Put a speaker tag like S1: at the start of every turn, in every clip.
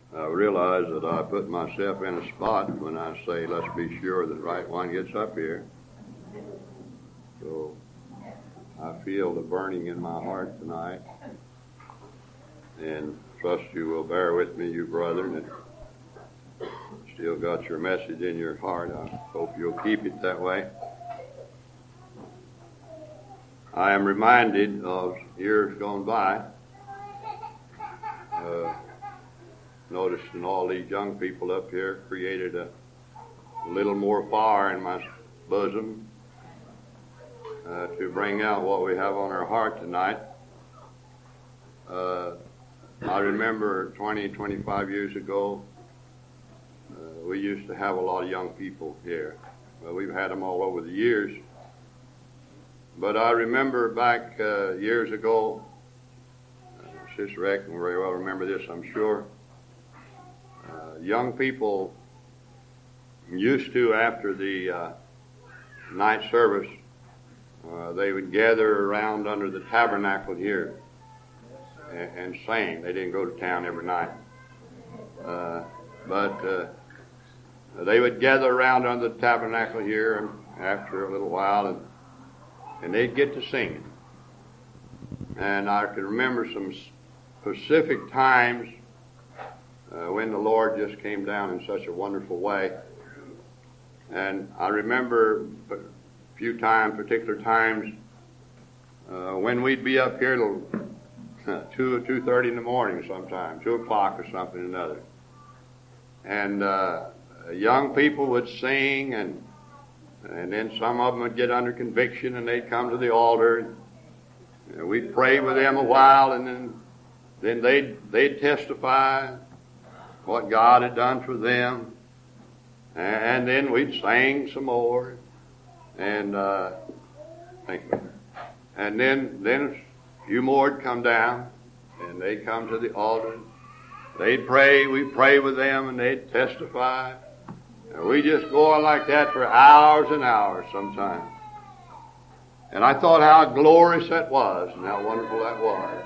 S1: I realize that I put myself in a spot when I say, let's be sure that the right one gets up here. So I feel the burning in my heart tonight, and trust you will bear with me, you brethren, and still got your message in your heart. I hope you'll keep it that way. I am reminded of years gone by, noticing all these young people up here created a little more fire in my bosom to bring out what we have on our heart tonight. I remember 25 years ago, we used to have a lot of young people here. Well, we've had them all over the years. But I remember back years ago, Sister Eck can very well remember this, I'm sure. Young people used to, after the night service, they would gather around under the tabernacle here and sing. They didn't go to town every night. But they would gather around under the tabernacle here after a little while, and they'd get to singing. And I can remember some specific times when the Lord just came down in such a wonderful way. And I remember a few times, particular times, when we'd be up here till 2 or 2:30 in the morning sometime, 2 o'clock or something or another. And young people would sing, and then some of them would get under conviction, and they'd come to the altar, and we'd pray with them a while, and then they'd testify what God had done for them, and then we'd sing some more, and and then a few more would come down, and they'd come to the altar. They'd pray, we'd pray with them, and they'd testify. And we just go on like that for hours and hours sometimes. And I thought how glorious that was and how wonderful that was.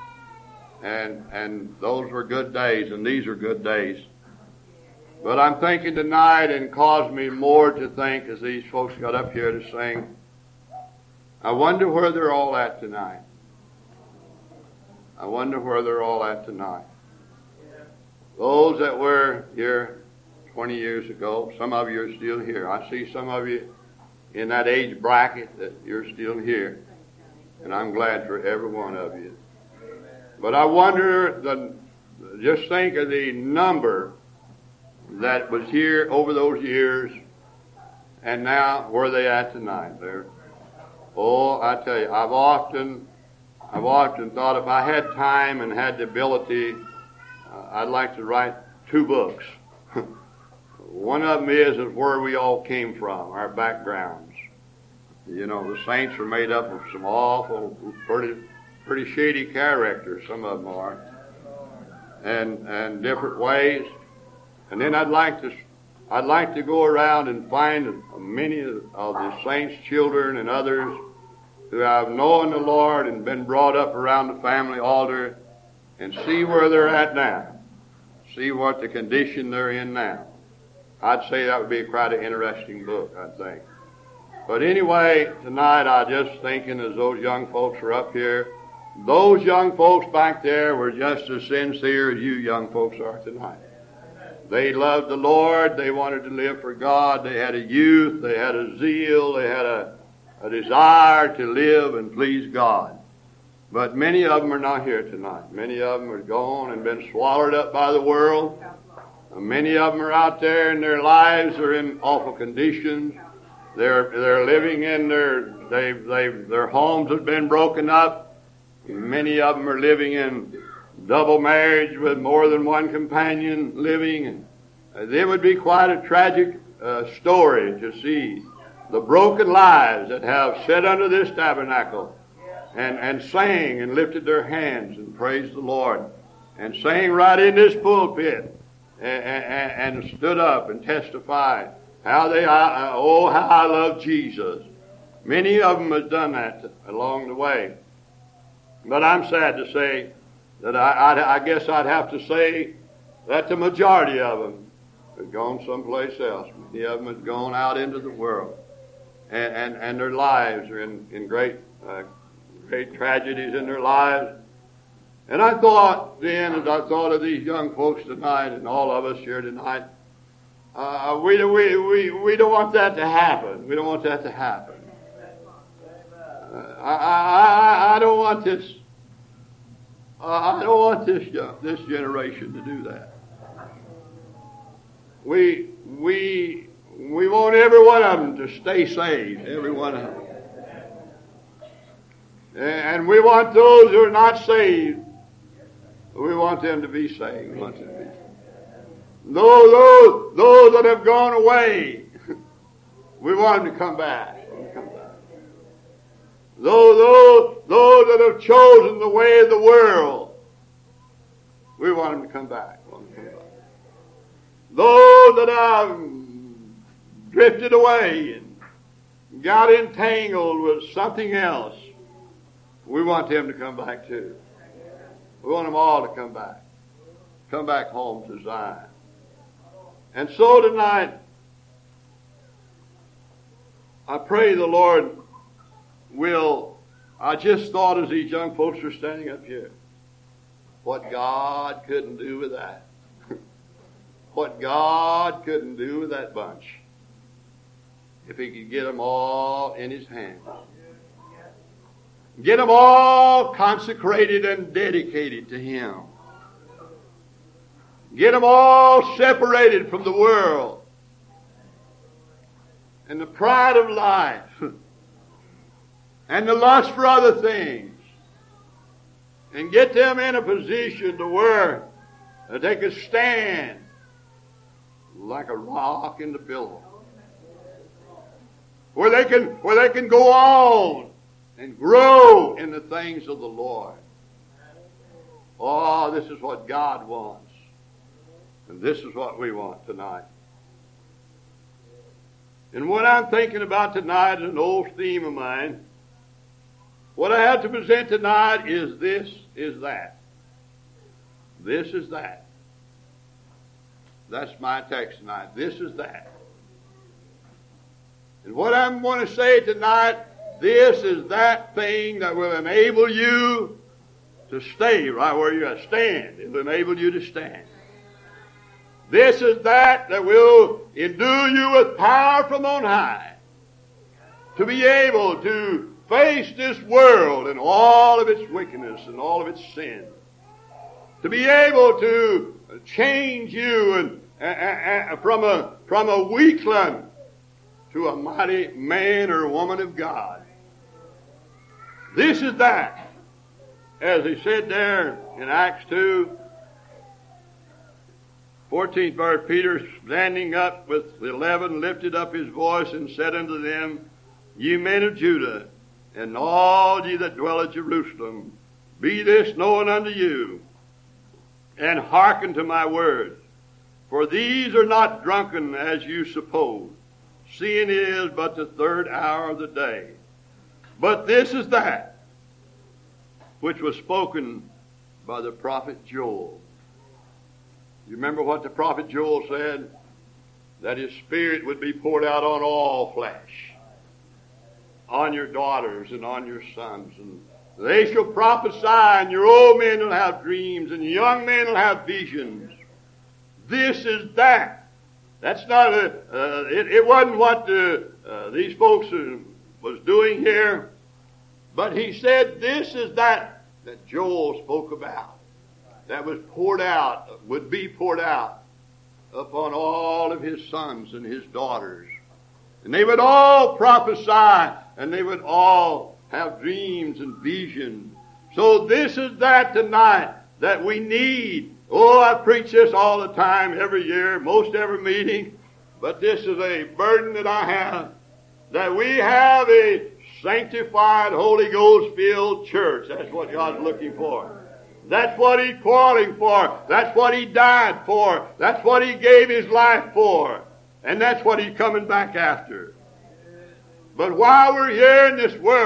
S1: And those were good days, and these are good days. But I'm thinking tonight, and caused me more to think as these folks got up here to sing, I wonder where they're all at tonight. I wonder where they're all at tonight. Those that were here 20 years ago, some of you are still here. I see some of you in that age bracket that you're still here. And I'm glad for every one of you. But I wonder, just think of the number that was here over those years, and now where are they at tonight? I tell you, I've often thought if I had time and had the ability, I'd like to write 2 books. One of them is where we all came from, our backgrounds. You know, the saints are made up of some awful, pretty shady characters, some of them are, and different ways. And then I'd like to go around and find many of the saints' children and others who have known the Lord and been brought up around the family altar, and see where they're at now. See what the condition they're in now. I'd say that would be quite an interesting book, I think. But anyway, tonight I just thinking as those young folks are up here, those young folks back there were just as sincere as you young folks are tonight. They loved the Lord. They wanted to live for God. They had a youth. They had a zeal. They had a desire to live and please God. But many of them are not here tonight. Many of them are gone and been swallowed up by the world. Many of them are out there, and their lives are in awful conditions. They're living in their homes have been broken up. Many of them are living in double marriage with more than one companion living. And it would be quite a tragic story to see the broken lives that have sat under this tabernacle and sang and lifted their hands and praised the Lord and sang right in this pulpit and stood up and testified how I love Jesus. Many of them have done that along the way. But I'm sad to say that I guess I'd have to say that the majority of them have gone someplace else. Many of them have gone out into the world. And their lives are in great tragedies in their lives. And I thought then, as I thought of these young folks tonight and all of us here tonight, we don't want that to happen. We don't want that to happen. I don't want this. I don't want this generation to do that. We want every one of them to stay saved. Every one of them. And we want those who are not saved. We want them to be saved. We want them to be. Those that have gone away, we want them to come back. Those that have chosen the way of the world, we want them to come back. Those that have drifted away and got entangled with something else, we want them to come back too. We want them all to come back. Come back home to Zion. And so tonight, I pray the Lord will, I just thought as these young folks were standing up here, what God couldn't do with that. What God couldn't do with that bunch. If He could get them all in His hands. Get them all consecrated and dedicated to Him. Get them all separated from the world and the pride of life and the lust for other things, and get them in a position to where they can stand like a rock in the billow, where they can go on and grow in the things of the Lord. Oh, this is what God wants. And this is what we want tonight. And what I'm thinking about tonight is an old theme of mine. What I have to present tonight is this, is that. This is that. That's my text tonight. This is that. And what I'm going to say tonight, this is that thing that will enable you to stay right where you're at. Stand. It will enable you to stand. This is that will endue you with power from on high to be able to face this world and all of its wickedness and all of its sin. To be able to change you from a weakling to a mighty man or woman of God. This is that. As he said there in Acts 2, 14th verse, Peter standing up with the 11 lifted up his voice and said unto them, Ye men of Judah, and all ye that dwell at Jerusalem, be this known unto you, and hearken to my words. For these are not drunken as you suppose, seeing it is but the third hour of the day. But this is that which was spoken by the prophet Joel. You remember what the prophet Joel said? That his Spirit would be poured out on all flesh, on your daughters and on your sons. And they shall prophesy, and your old men will have dreams, and your young men will have visions. This is that. That's not it wasn't what these folks was doing here. But he said this is that Joel spoke about. That was poured out, would be poured out upon all of his sons and his daughters. And they would all prophesy, and they would all have dreams and visions. So this is that tonight that we need. Oh, I preach this all the time, every year, most every meeting. But this is a burden that I have, that we have a sanctified, Holy Ghost-filled church. That's what God's looking for. That's what He's calling for. That's what He died for. That's what He gave His life for. And that's what He's coming back after. But while we're here in this world,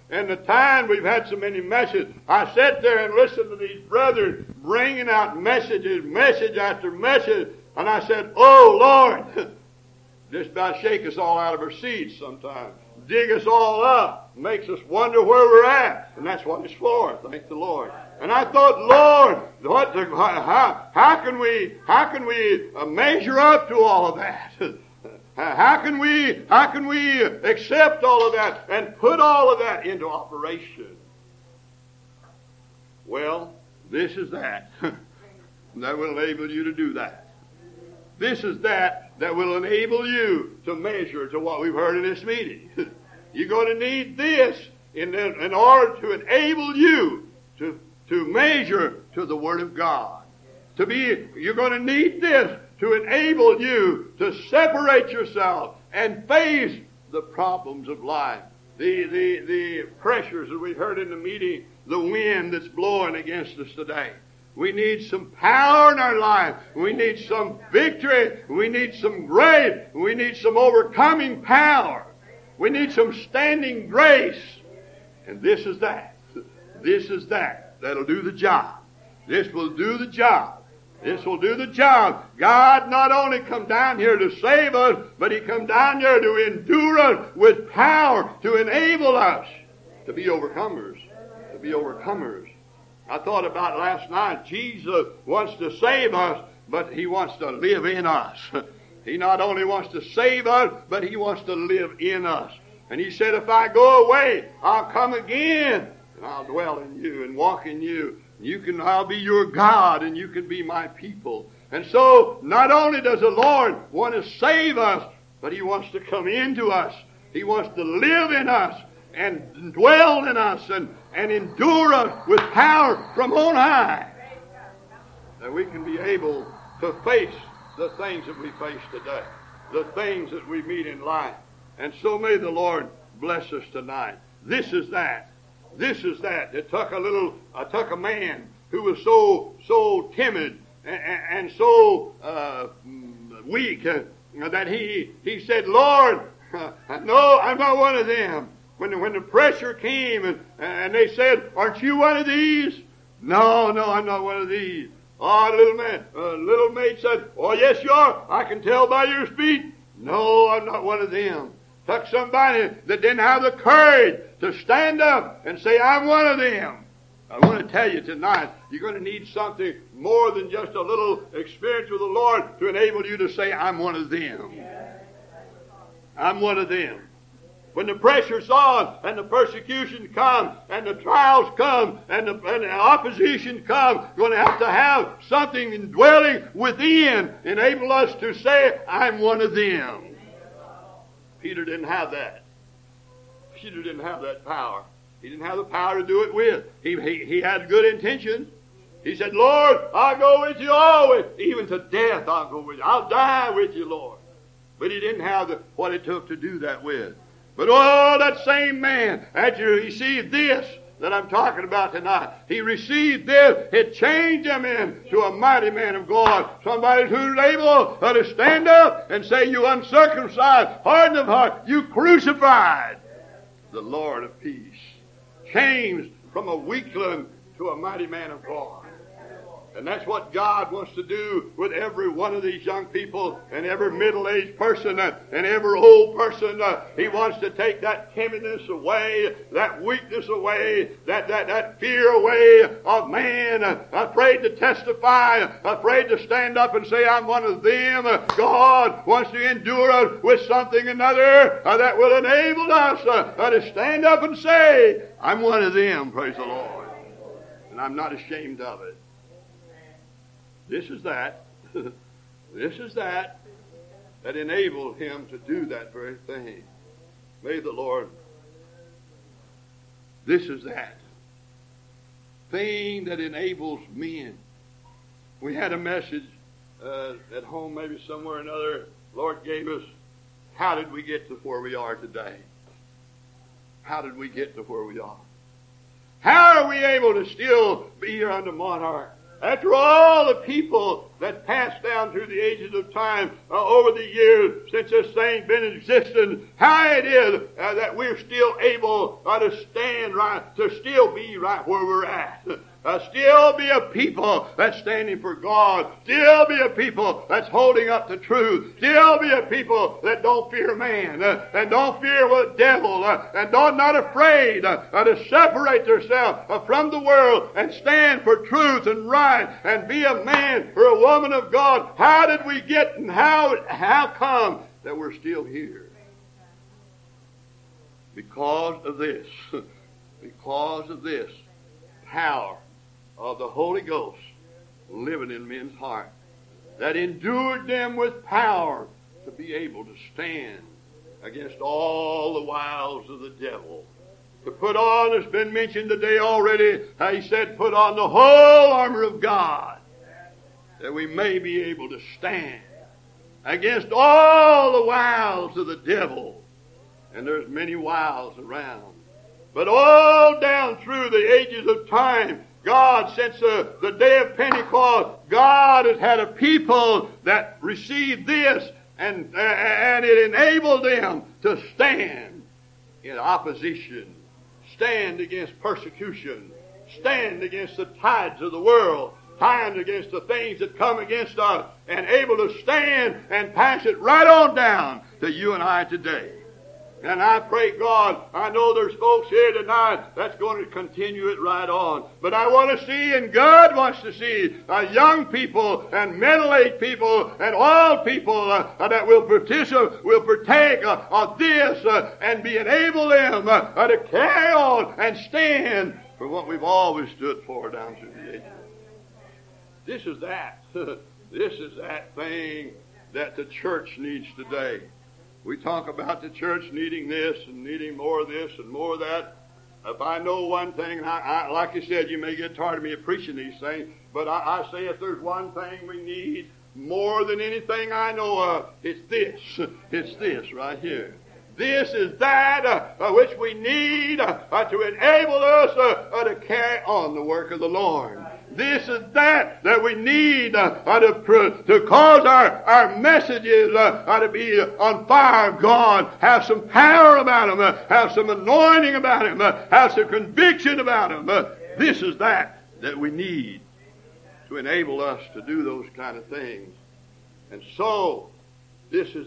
S1: And the time we've had so many messages, I sat there and listened to these brothers bringing out messages, message after message, and I said, oh, Lord, just about shake us all out of our seats sometimes. Dig us all up. Makes us wonder where we're at. And that's what it's for. Thank the Lord. And I thought, Lord, how can we measure up to all of that? How can we accept all of that and put all of that into operation? Well, this is that. That will enable you to do that. This is that will enable you to measure to what we've heard in this meeting. You're going to need this in order to enable you to measure to the Word of God. You're going to need this to enable you to separate yourself and face the problems of life. The pressures that we heard in the meeting, the wind that's blowing against us today. We need some power in our life. We need some victory. We need some grace. We need some overcoming power. We need some standing grace. And this is that. This is that. That'll do the job. This will do the job. This will do the job. God not only come down here to save us, but He come down here to endure us with power to enable us to be overcomers. To be overcomers. I thought about last night, Jesus wants to save us, but He wants to live in us. He not only wants to save us, but He wants to live in us. And He said, if I go away, I'll come again, and I'll dwell in you and walk in you. I'll be your God, and you can be my people. And so, not only does the Lord want to save us, but He wants to come into us. He wants to live in us and dwell in us and endure us with power from on high, that we can be able to face the things that we face today, the things that we meet in life. And so may the Lord bless us tonight. This is that. This is that. It took a man who was so timid and so weak that he said, Lord, no, I'm not one of them. When the pressure came and they said, aren't you one of these? No, I'm not one of these. Oh, little mate said, oh, yes, you are. I can tell by your speech. No, I'm not one of them. Took somebody that didn't have the courage to stand up and say, I'm one of them. I want to tell you tonight, you're going to need something more than just a little experience with the Lord to enable you to say, I'm one of them. I'm one of them. When the pressure's on and the persecution comes and the trials come and the opposition comes, you're going to have something indwelling within enable us to say, I'm one of them. Peter didn't have that. Peter didn't have that power. He didn't have the power to do it with. He had good intentions. He said, Lord, I'll go with you always. Even to death I'll go with you. I'll die with you, Lord. But he didn't have what it took to do that with. But oh, that same man, after he received this that I'm talking about tonight, he received this. It changed him into a mighty man of God. Somebody who's able to stand up and say, you uncircumcised, hardened of heart, you crucified the Lord of peace. Changed from a weakling to a mighty man of God. And that's what God wants to do with every one of these young people and every middle-aged person and every old person. He wants to take that timidness away, that weakness away, that fear away of man, afraid to testify, afraid to stand up and say, I'm one of them. God wants to endure us with something another that will enable us to stand up and say, I'm one of them, praise the Lord. And I'm not ashamed of it. This is that. This is that enabled him to do that very thing. May the Lord. This is that thing that enables men. We had a message at home, maybe somewhere or another. Lord gave us, how did we get to where we are today? How did we get to where we are? How are we able to still be here under Monarch After all the people that passed down through the ages of time over the years since this thing's been in existence, how it is that we're still able to stand right, to still be right where we're at. Still be a people that's standing for God. Still be a people that's holding up the truth. Still be a people that don't fear man and don't fear the devil and not afraid to separate themselves from the world and stand for truth and right and be a man or a woman of God. How did we get and how come that we're still here? Because of this. Because of this power of the Holy Ghost living in men's hearts that endured them with power to be able to stand against all the wiles of the devil. To put on, it's been mentioned today already, how he said, put on the whole armor of God that we may be able to stand against all the wiles of the devil. And there's many wiles around. But all down through the ages of time, God, since the day of Pentecost, God has had a people that received this, and it enabled them to stand in opposition, stand against persecution, stand against the tides of the world, stand against the things that come against us, and able to stand and pass it right on down to you and I today. And I pray God, I know there's folks here tonight that's going to continue it right on. But I want to see, and God wants to see, young people and middle-aged people and all people that will partake of this and be enable them to carry on and stand for what we've always stood for down through the ages. This is that. This is that thing that the church needs today. We talk about the church needing this and needing more of this and more of that. If I know one thing, and I like I said, you may get tired of me preaching these things, but I say if there's one thing we need more than anything I know of, it's this. It's this right here. This is that which we need to enable us to carry on the work of the Lord. This is that we need to cause our messages to be on fire of God, have some power about them, have some anointing about them, have some conviction about them. This is that we need to enable us to do those kind of things. And so, this is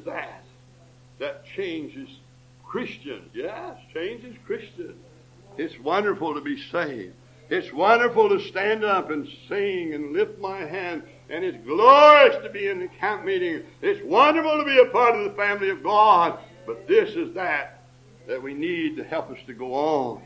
S1: that changes Christians. Yes, changes Christians. It's wonderful to be saved. It's wonderful to stand up and sing and lift my hand. And it's glorious to be in the camp meeting. It's wonderful to be a part of the family of God. But this is that we need to help us to go on.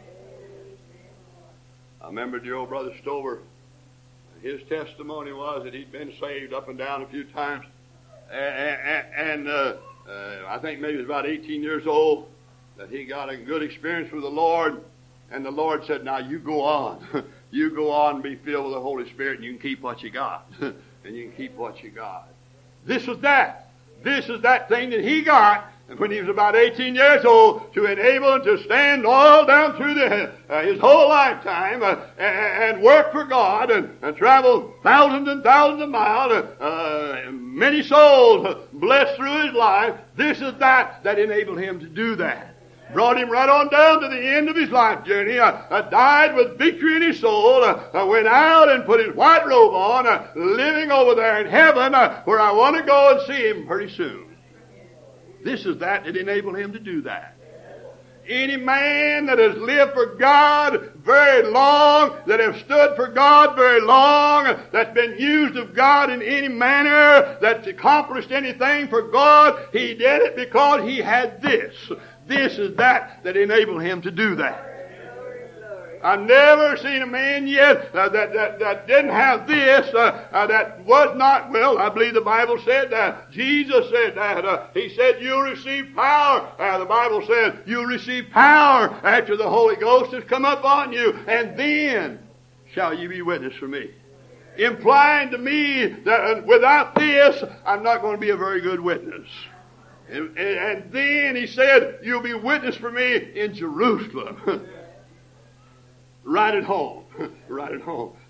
S1: I remember dear old Brother Stover. His testimony was that he'd been saved up and down a few times. And I think maybe he was about 18 years old, that he got a good experience with the Lord. And the Lord said, now you go on. You go on and be filled with the Holy Spirit, and you can keep what you got. And you can keep what you got. This is that. This is that thing that he got when he was about 18 years old, to enable him to stand all down through his whole lifetime and work for God and travel thousands and thousands of miles, many souls blessed through his life. This is that enabled him to do that. Brought him right on down to the end of his life journey, died with victory in his soul, went out and put his white robe on, living over there in heaven, where I want to go and see him pretty soon. This is that enabled him to do that. Any man that has lived for God very long, that has stood for God very long, that's been used of God in any manner, that's accomplished anything for God, he did it because he had this. This is that enabled him to do that. I've never seen a man yet that didn't have this, that was not, well, I believe the Bible said that. Jesus said that. He said, you'll receive power. The Bible said, you'll receive power after the Holy Ghost has come up on you, and then shall you be witness for me. Implying to me that without this, I'm not going to be a very good witness. And then he said, you'll be witness for me in Jerusalem. Right at home. Right at home.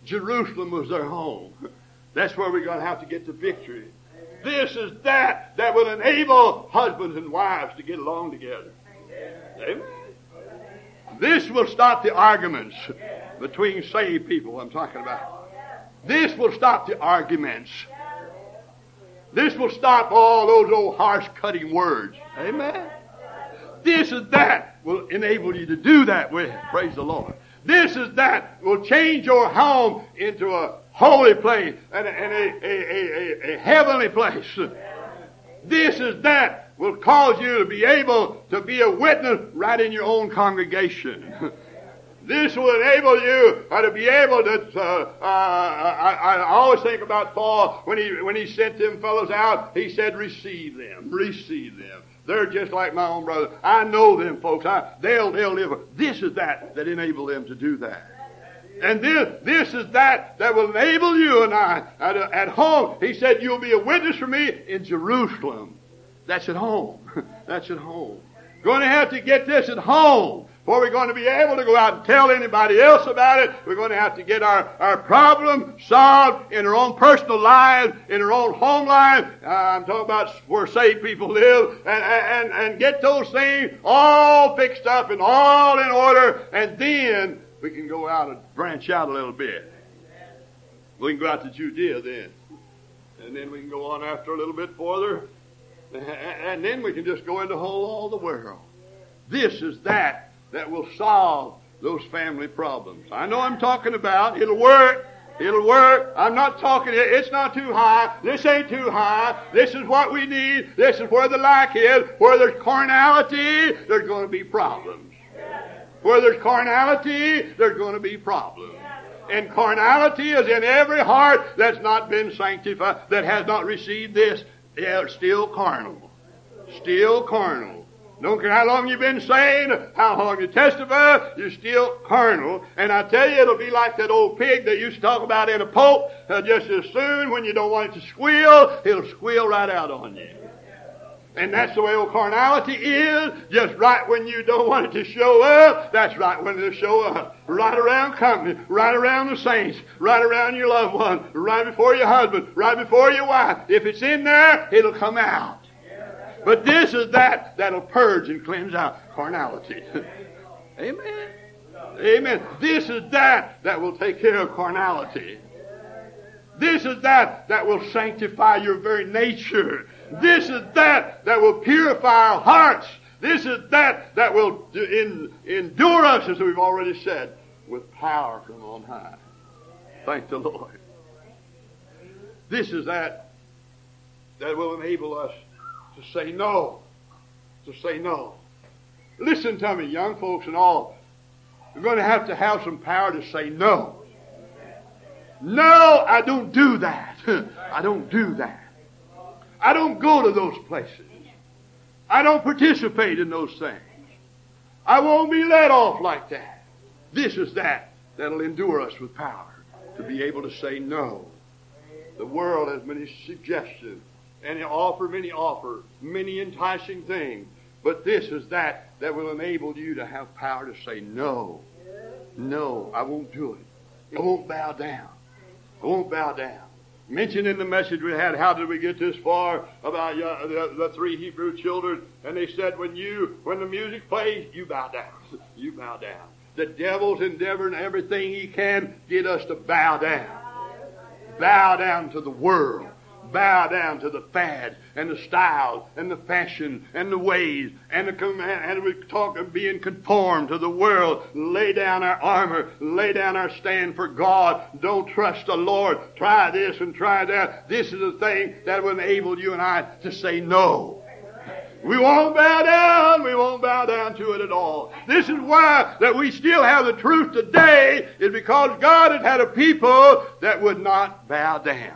S1: Jerusalem was their home. That's where we're going to have to get the victory. This is that will enable husbands and wives to get along together. Amen. This will stop the arguments between saved people I'm talking about. This will stop the arguments. This will stop all those old harsh cutting words. Amen. This is that will enable you to do that with. Praise the Lord. This is that will change your home into a holy place and a heavenly place. This is that will cause you to be able to be a witness right in your own congregation. This will enable you to be able to. I always think about Paul when he sent them fellows out. He said, "Receive them, receive them. They're just like my own brother. I know them folks. They'll live." This is that enable them to do that. And this is that will enable you and I at home. He said, "You'll be a witness for me in Jerusalem." That's at home. That's at home. Going to have to get this at home. Before we're going to be able to go out and tell anybody else about it, we're going to have to get our problem solved in our own personal lives, in our own home life. I'm talking about where saved people live, and get those things all fixed up and all in order, and then we can go out and branch out a little bit. We can go out to Judea then, and then we can go on after a little bit further, and then we can just go into all the world. This is that will solve those family problems. I know I'm talking about. It'll work. It'll work. I'm not talking. It's not too high. This ain't too high. This is what we need. This is where the lack is. Where there's carnality, there's going to be problems. Where there's carnality, there's going to be problems. And carnality is in every heart that's not been sanctified, that has not received this. They're still carnal. Still carnal. Don't care how long you've been saved, how long you testify, you're still carnal. And I tell you, it'll be like that old pig they used to talk about in a poke. Just as soon when you don't want it to squeal, it'll squeal right out on you. And that's the way old carnality is. Just right when you don't want it to show up, that's right when it'll show up. Right around company, right around the saints, right around your loved one, right before your husband, right before your wife. If it's in there, it'll come out. But this is that'll purge and cleanse out carnality. Amen. Amen. This is that will take care of carnality. This is that will sanctify your very nature. This is that will purify our hearts. This is that will endure us, as we've already said, with power from on high. Thank the Lord. This is that will enable us to say no. To say no. Listen to me, young folks and all. We're going to have some power to say no. No, I don't do that. I don't do that. I don't go to those places. I don't participate in those things. I won't be let off like that. This is that'll endure us with power to be able to say no. The world has many suggestions. And many offer many enticing things. But this is that will enable you to have power to say no. No, I won't do it. I won't bow down. I won't bow down. Mentioned in the message we had, how did we get this far, about the three Hebrew children. And they said, when the music plays, you bow down. You bow down. The devil's endeavoring everything he can get us to bow down. Bow down to the world. Bow down to the fad and the style and the fashion and the ways and we talk of being conformed to the world. Lay down our armor, lay down our stand for God. Don't trust the Lord. Try this and try that. This is the thing that will enable you and I to say no. We won't bow down. We won't bow down to it at all. This is why that we still have the truth today, is because God had a people that would not bow down.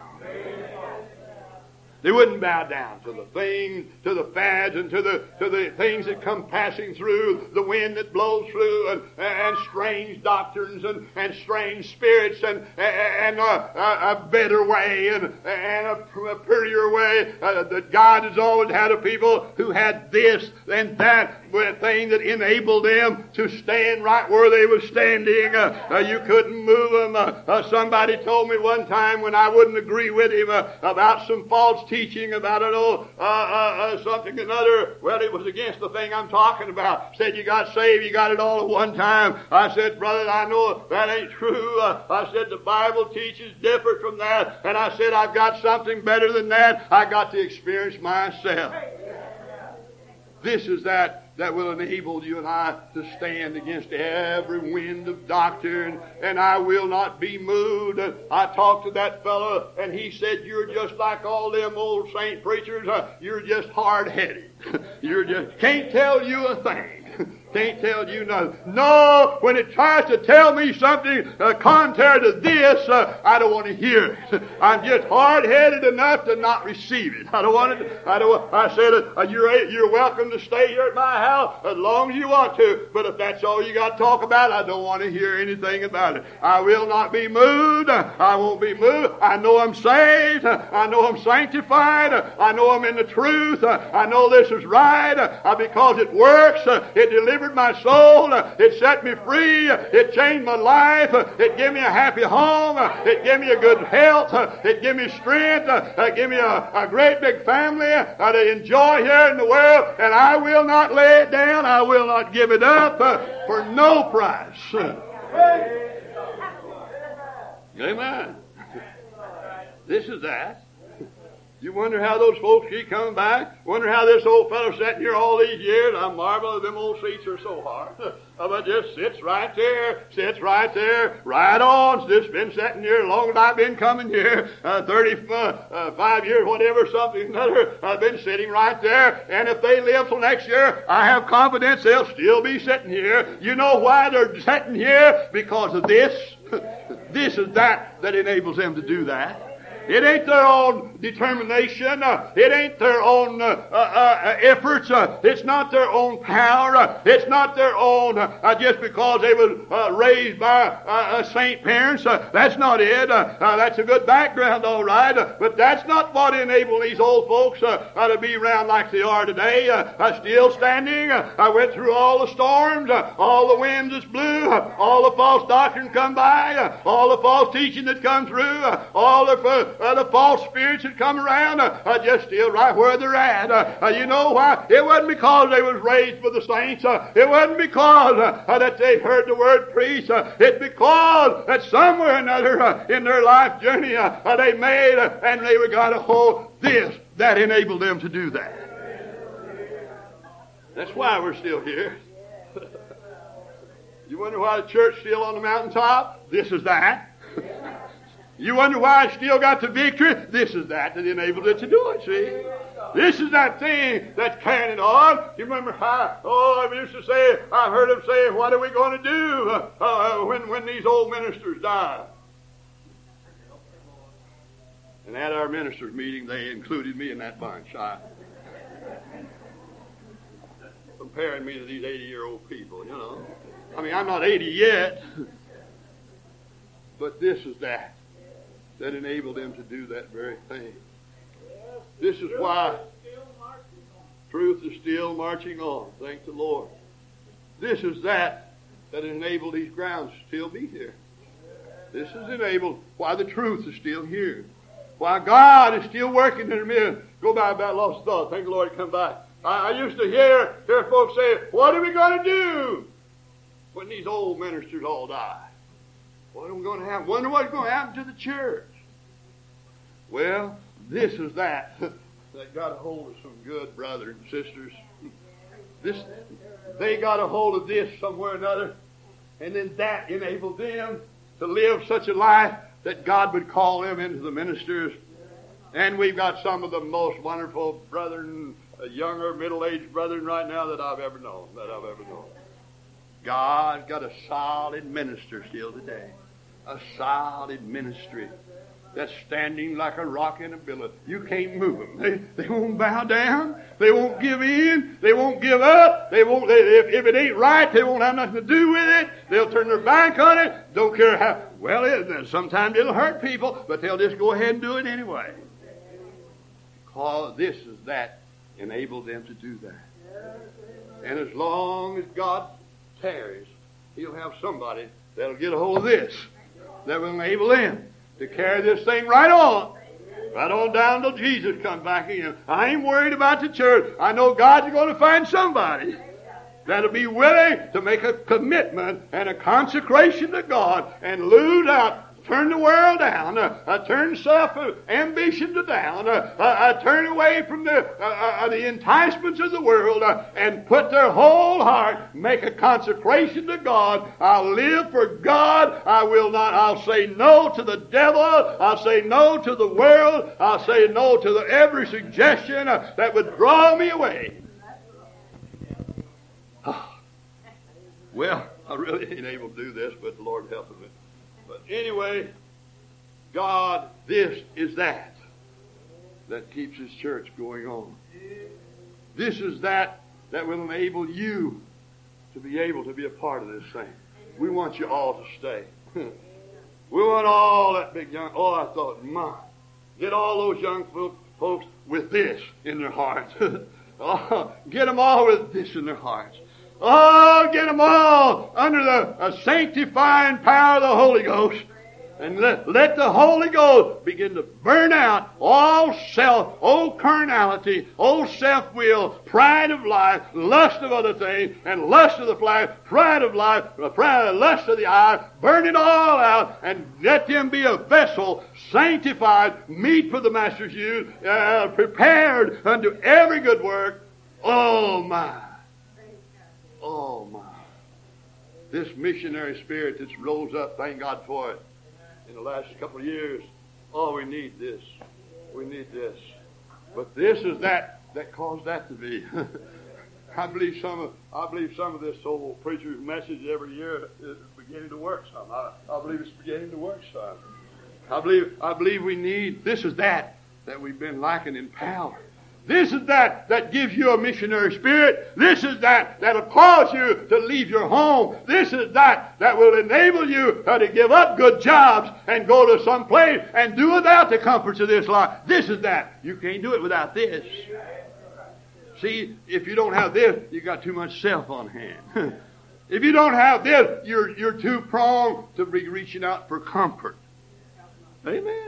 S1: They wouldn't bow down to the things, to the fads, and to the things that come passing through, the wind that blows through, and strange doctrines, and strange spirits, and a better way, and a prettier way. That God has always had a people who had this and that, thing that enabled them to stand right where they were standing. You couldn't move them. Somebody told me one time when I wouldn't agree with him about some false teaching about something another. Well, it was against the thing I'm talking about. Said you got saved, you got it all at one time. I said, brother, I know that ain't true. I said the Bible teaches different from that. And I said I've got something better than that. I got to experience myself. This is that will enable you and I to stand against every wind of doctrine, and I will not be moved. I talked to that fellow, and he said, you're just like all them old saint preachers. You're just hard-headed. You just can't tell you a thing. Can't tell you nothing. No, when it tries to tell me something contrary to this, I don't want to hear it. I'm just hard-headed enough to not receive it. I said, you're welcome to stay here at my house as long as you want to, but if that's all you got to talk about, I don't want to hear anything about it. I will not be moved. I won't be moved. I know I'm saved. I know I'm sanctified. I know I'm in the truth. I know this is right because it works. It delivers my soul. It set me free. It changed my life. It gave me a happy home. It gave me a good health. It gave me strength. It gave me a great big family to enjoy here in the world. And I will not lay it down. I will not give it up for no price. Amen. This is that. You wonder how those folks keep coming back? Wonder how this old fellow sitting here all these years? I marvel them old seats are so hard. But just sits right there, right on. It's just been sitting here as long as I've been coming here, 35 years, whatever, something another. I've been sitting right there. And if they live till next year, I have confidence they'll still be sitting here. You know why they're sitting here? Because of this. This is that enables them to do that. It ain't their own determination. It ain't their own efforts. It's not their own power. It's not their own just because they were raised by saint parents. That's not it. That's a good background, all right. But that's not what enabled these old folks to be around like they are today. Still standing. I went through all the storms, all the winds that blew, all the false doctrine come by, all the false teaching that come through, all the false spirits that come around, just still right where they're at. You know why? It wasn't because they was raised with the saints. It wasn't because that they heard the word preached. It's because that somewhere or another in their life journey they made and they got a hold this that enabled them to do that. That's why we're still here. You wonder why the church's still on the mountaintop? This is that. You wonder why I still got the victory? This is that enabled it to do it, see? This is that thing that's carrying it on. You remember how, I used to say, I've heard them say, what are we going to do when these old ministers die? And at our ministers' meeting, they included me in that bunch. Comparing me to these 80-year-old people, you know. I mean, I'm not 80 yet, but this is that enabled them to do that very thing. This is why truth is still marching on. Thank the Lord. This is that enabled these grounds to still be here. This is enabled why the truth is still here. Why God is still working in their midst. Go by about lost thought. Thank the Lord to come back. I used to hear folks say, what are we going to do when these old ministers all die? What are we going to happen? Wonder what's going to happen to the church. Well, this is that got a hold of some good brothers and sisters. They got a hold of this somewhere or another, and then that enabled them to live such a life that God would call them into the ministers. And we've got some of the most wonderful brethren, younger, middle-aged brethren right now that I've ever known. God's got a solid minister still today. A solid ministry that's standing like a rock in a billow. You can't move them. They won't bow down. They won't give in. They won't give up. If it ain't right, they won't have nothing to do with it. They'll turn their back on it. Don't care how. Well, sometimes it'll hurt people, but they'll just go ahead and do it anyway. Because this is that enabled them to do that. And as long as God tarries, He'll have somebody that'll get a hold of this, that will enable them to carry this thing right on down till Jesus comes back again. I ain't worried about the church. I know God's going to find somebody that'll be willing to make a commitment and a consecration to God and lose out. Turn the world down, turn self-ambition down, turn away from the enticements of the world, and put their whole heart, make a consecration to God. I'll live for God. I'll say no to the devil. I'll say no to the world. I'll say no to every suggestion that would draw me away. Well, I really ain't able to do this, but the Lord helping me. But anyway, God, this is that keeps His church going on. This is that will enable you to be able to be a part of this thing. We want you all to stay. We want all that big young, I thought, get all those young folks with this in their hearts. Get them all with this in their hearts. Get them all under the sanctifying power of the Holy Ghost. And let the Holy Ghost begin to burn out all self, old carnality, old self-will, pride of life, lust of other things, and lust of the flesh, pride of life, lust of the eye. Burn it all out and let them be a vessel, sanctified, meet for the Master's use, prepared unto every good work. Oh my. This missionary spirit that's rose up, thank God for it, in the last couple of years. We need this. We need this. But this is that caused that to be. I believe some of this old preacher's message every year is beginning to work some. I believe it's beginning to work some. I believe we need, this is that we've been lacking in power. This is that gives you a missionary spirit. This is that'll cause you to leave your home. This is that will enable you to give up good jobs and go to some place and do without the comforts of this life. This is that. You can't do it without this. See, if you don't have this, you got too much self on hand. If you don't have this, you're too prone to be reaching out for comfort. Amen.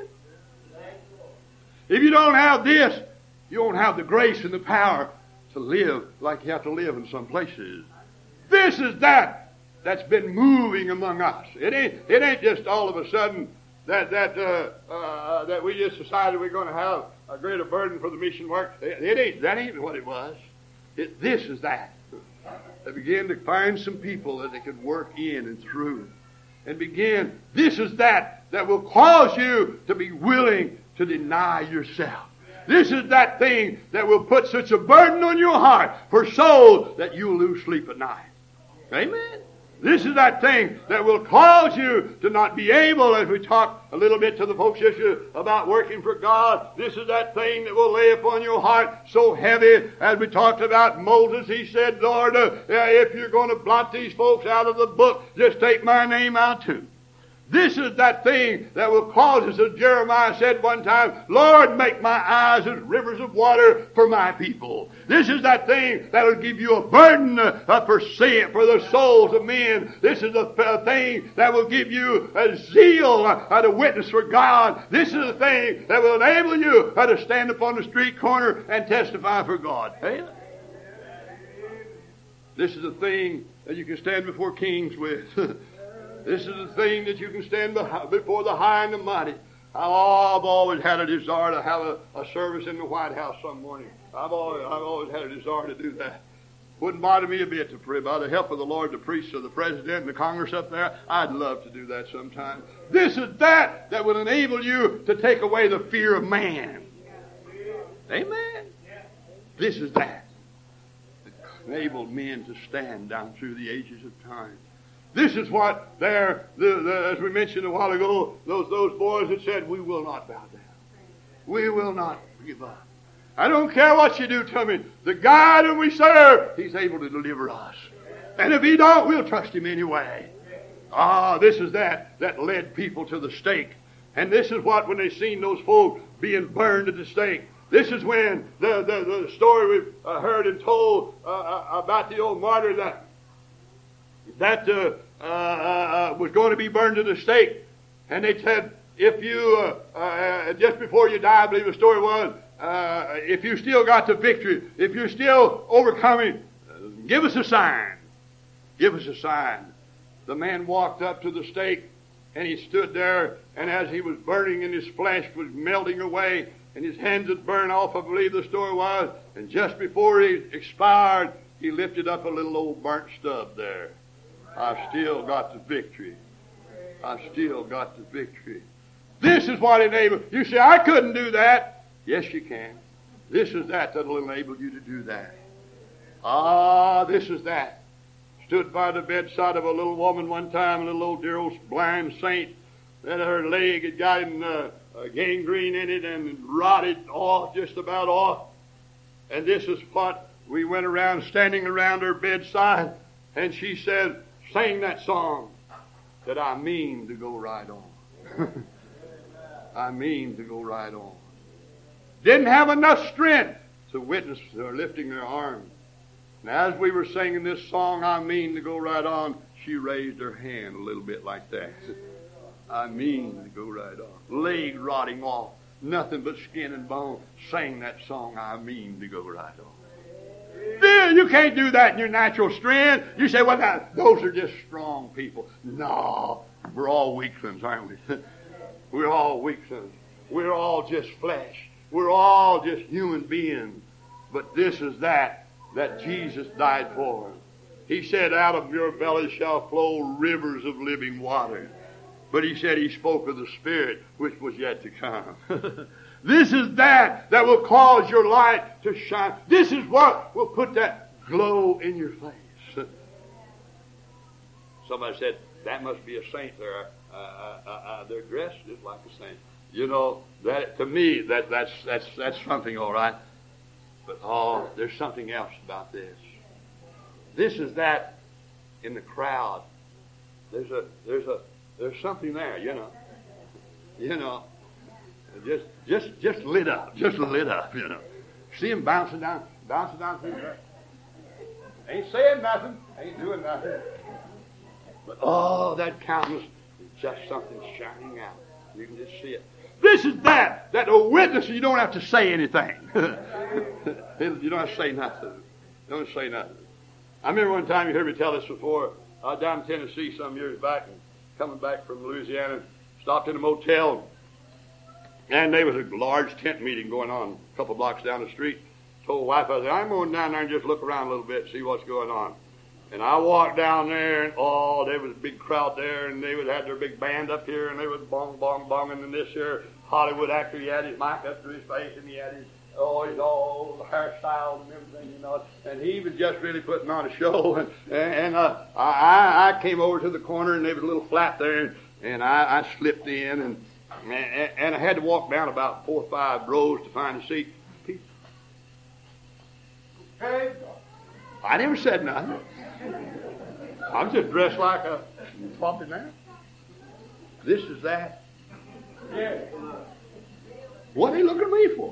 S1: If you don't have this, you won't have the grace and the power to live like you have to live in some places. This is that's been moving among us. It ain't just all of a sudden that we just decided we're going to have a greater burden for the mission work. That ain't what it was. This is that. They began to find some people that they could work in and through. And begin, this is that will cause you to be willing to deny yourself. This is that thing that will put such a burden on your heart for souls that you'll lose sleep at night. Amen. This is that thing that will cause you to not be able, as we talked a little bit to the folks yesterday about working for God. This is that thing that will lay upon your heart so heavy. As we talked about Moses, he said, Lord, if you're going to blot these folks out of the book, just take my name out too. This is that thing that will cause us, as Jeremiah said one time, Lord, make my eyes as rivers of water for my people. This is that thing that will give you a burden for sin, for the souls of men. This is the thing that will give you a zeal to witness for God. This is the thing that will enable you to stand upon the street corner and testify for God. Amen. This is the thing that you can stand before kings with. This is the thing that you can stand before the high and the mighty. I've always had a desire to have a service in the White House some morning. I've always had a desire to do that. Wouldn't bother me a bit to, by the help of the Lord, the priests of the President and the Congress up there, I'd love to do that sometime. This is that will enable you to take away the fear of man. Amen. This is that enabled men to stand down through the ages of time. This is what as we mentioned a while ago, those boys that said, we will not bow down. We will not give up. I don't care what you do to me. The God whom we serve, He's able to deliver us. And if He don't, we'll trust Him anyway. This is that led people to the stake. And this is what, when they seen those folks being burned at the stake, This is when the story we've heard and told about the old martyr that was going to be burned to the stake. And they said, if you, just before you die, I believe the story was, if you still got the victory, if you're still overcoming, give us a sign. Give us a sign. The man walked up to the stake, and he stood there, and as he was burning and his flesh was melting away, and his hands had burned off, I believe the story was, and just before he expired, he lifted up a little old burnt stub there. I've still got the victory. I've still got the victory. This is what enables. You say, I couldn't do that. Yes, you can. This is that'll enable you to do that. This is that. Stood by the bedside of a little woman one time, a little old dear old blind saint, that her leg had gotten gangrene in it and rotted off, just about off. And this is what we went around, standing around her bedside, and she said, sang that song, that I mean to go right on. I mean to go right on. Didn't have enough strength to witness her lifting her arms. And as we were singing this song, I mean to go right on, she raised her hand a little bit like that. I mean to go right on. Leg rotting off, nothing but skin and bone. Sang that song, I mean to go right on. Yeah, you can't do that in your natural strength. You say, well, those are just strong people. No, we're all weaklings, aren't we? We're all weaklings. We're all just flesh. We're all just human beings. But this is that Jesus died for. He said, out of your belly shall flow rivers of living water. But he said he spoke of the Spirit which was yet to come. This is that will cause your light to shine. This is what will put that glow in your face. Somebody said, that must be a saint there. They're dressed just like a saint. You know, that to me, that's something, all right. But there's something else about this. This is that in the crowd. There's something there, you know. You know, just lit up, you know. See him bouncing down through there. Ain't saying nothing, ain't doing nothing. But that countenance is just something shining out. You can just see it. This is that a witness, you don't have to say anything. You don't have to say nothing. Don't say nothing. I remember one time, you heard me tell this before, I was down in Tennessee some years back, and coming back from Louisiana, stopped in a motel, and there was a large tent meeting going on a couple blocks down the street. Told my wife, I said, I'm going down there and just look around a little bit, see what's going on. And I walked down there, and there was a big crowd there, and they would have their big band up here, and they was bong, bong, bonging, and this here Hollywood actor, he had his mic up to his face, and he had his all hairstyles and everything, you know, and he was just really putting on a show. And I came over to the corner, and there was a little flap there, and I slipped in, and I had to walk down about 4 or 5 rows to find a seat. Hey, I never said nothing. I was just dressed like a puppet now. This is that. Yeah. What are they looking at me for?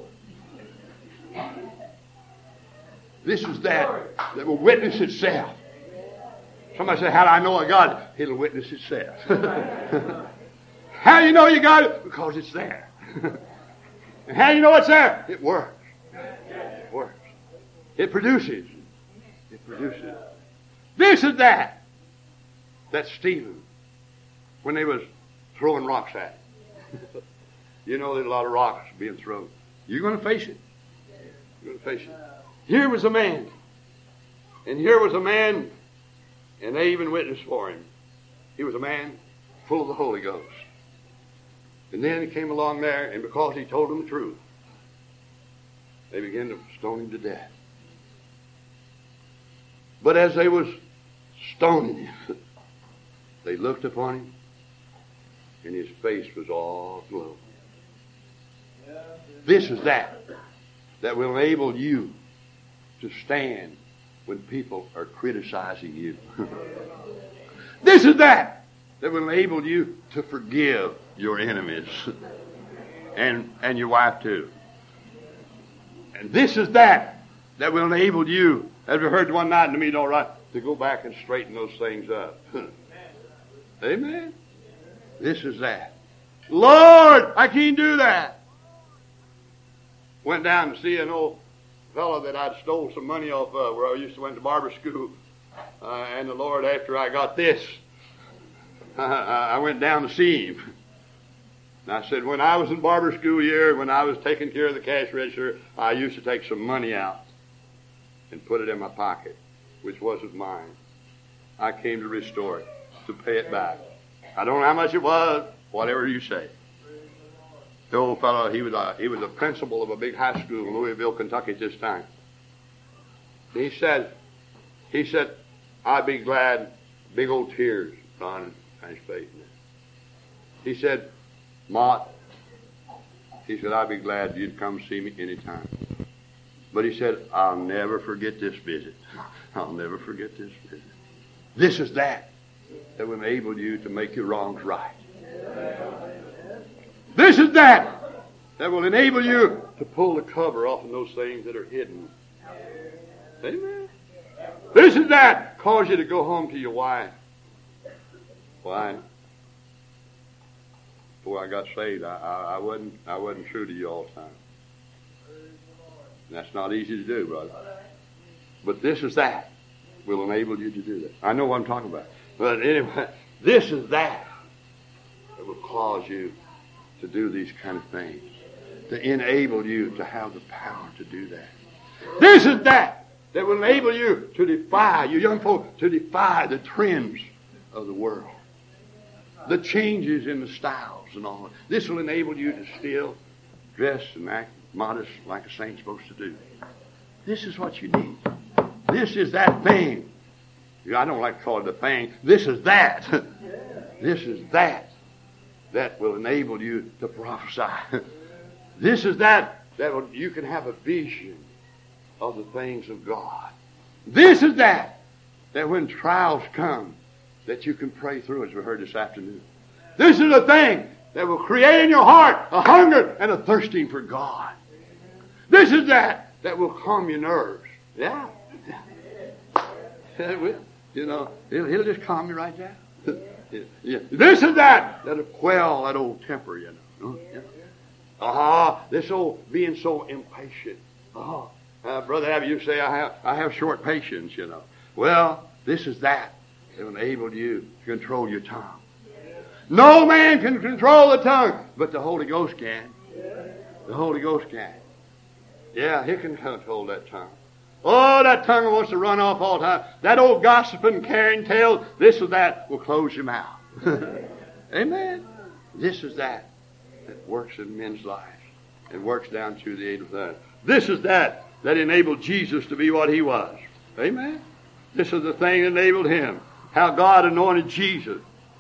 S1: This is that will witness itself. Somebody say, how do I know I got it? It'll witness itself. How do you know you got it? Because it's there. And how do you know it's there? It works. It works. It produces. It produces. This is that. That's Stephen. When they was throwing rocks at him. You know there's a lot of rocks being thrown. You're going to face it. You're going to face it. Here was a man. And here was a man, and they even witnessed for him. He was a man full of the Holy Ghost. And then he came along there, and because he told them the truth, they began to stone him to death. But as they was stoning him, they looked upon him, and his face was all glow. This is that will enable you to stand when people are criticizing you. This is that will enable you to forgive your enemies and your wife too. And this is that will enable you, as we heard one night in the meeting, all right, to go back and straighten those things up. Amen. This is that. Lord, I can't do that. Went down to see an old fellow that I'd stole some money off of where I used to went to barber school. And the Lord, after I got this, I went down to see him. And I said, when I was in barber school year, when I was taking care of the cash register, I used to take some money out and put it in my pocket, which wasn't mine. I came to restore it, to pay it back. I don't know how much it was, whatever you say. The old fellow, he was a principal of a big high school in Louisville, Kentucky at this time. He said, I'd be glad, big old tears on his face. He said, Mott, he said, I'd be glad you'd come see me anytime. But he said, I'll never forget this visit. I'll never forget this visit. This is that will enable you to make your wrongs right. This is that will enable you to pull the cover off of those things that are hidden. Amen. This is that cause you to go home to your wife. Why? Before I got saved, I wasn't true to you all the time. And that's not easy to do, brother. But this is that will enable you to do that. I know what I'm talking about. But anyway, this is that will cause you to do these kind of things, to enable you to have the power to do that. This is that will enable you to defy, you young folk, to defy the trends of the world, the changes in the styles and all. This will enable you to still dress and act modest like a saint's supposed to do. This is what you need. This is that thing. I don't like to call it a thing. This is that. This is that will enable you to prophesy. This is that you can have a vision of the things of God. This is that when trials come, that you can pray through, as we heard this afternoon. This is the thing that will create in your heart a hunger and a thirsting for God. This is that will calm your nerves. Yeah. You know, he'll just calm you right down. Yeah. This is that'll quell that old temper, you know. Yeah. This old being so impatient. Brother Abbott, you say I have short patience, you know. Well, this is that will enable you to control your tongue. No man can control the tongue, but the Holy Ghost can. The Holy Ghost can. Yeah, he can control that tongue. Oh, that tongue wants to run off all the time. That old gossiping, carrying tales, this or that will close your mouth. Amen. This is that works in men's lives and works down to the age of that. This is that enabled Jesus to be what he was. Amen. This is the thing that enabled him. How God anointed Jesus.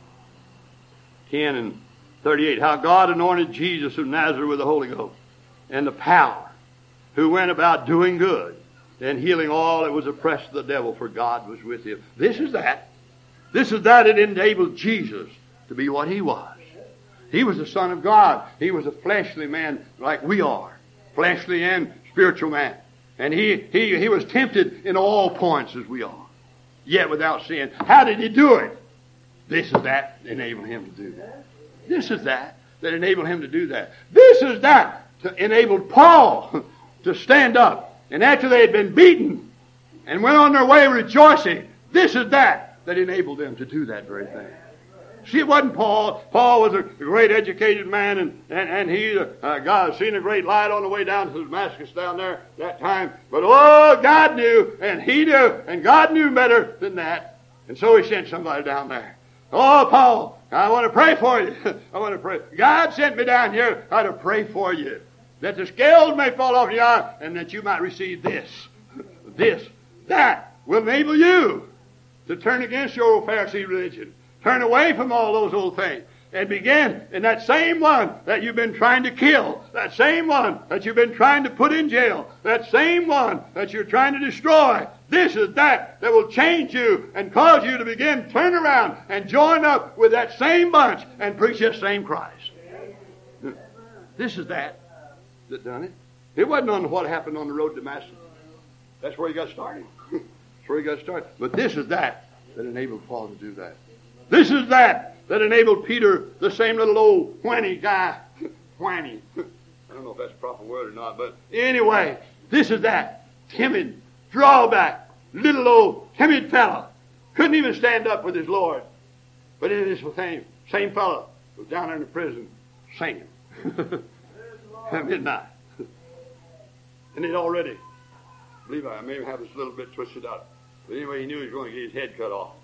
S1: 10 and 38. How God anointed Jesus of Nazareth with the Holy Ghost and the power, who went about doing good and healing all that was oppressed of the devil, for God was with him. This is that. This is that it enabled Jesus to be what he was. He was the Son of God. He was a fleshly man like we are. Fleshly and spiritual man. And he was tempted in all points as we are, yet without sin. How did he do it? This is that enabled him to do that. This is that enabled him to do that. This is that enabled Paul to stand up. And after they had been beaten and went on their way rejoicing, this is that enabled them to do that very thing. See, it wasn't Paul. Paul was a great educated man, and he God seen a great light on the way down to Damascus down there that time. But God knew, and he knew, and God knew better than that. And so he sent somebody down there. Oh, Paul, I want to pray for you. I want to pray. God sent me down here to pray for you, that the scales may fall off your eye, and that you might receive this. That will enable you to turn against your old Pharisee religion. Turn away from all those old things and begin in that same one that you've been trying to kill, that same one that you've been trying to put in jail, that same one that you're trying to destroy. This is that will change you and cause you to begin turn around and join up with that same bunch and preach that same Christ. This is that done it. It wasn't on what happened on the road to Damascus. That's where he got started. That's where he got started. But this is that enabled Paul to do that. This is that enabled Peter, the same little old whiny guy. Whiny. I don't know if that's a proper word or not, but anyway, this is that. Timid, drawback, little old timid fella. Couldn't even stand up with his Lord. But it is the same fella was down there in the prison singing at midnight. And he'd already, I believe I may have this a little bit twisted up. But anyway, he knew he was going to get his head cut off.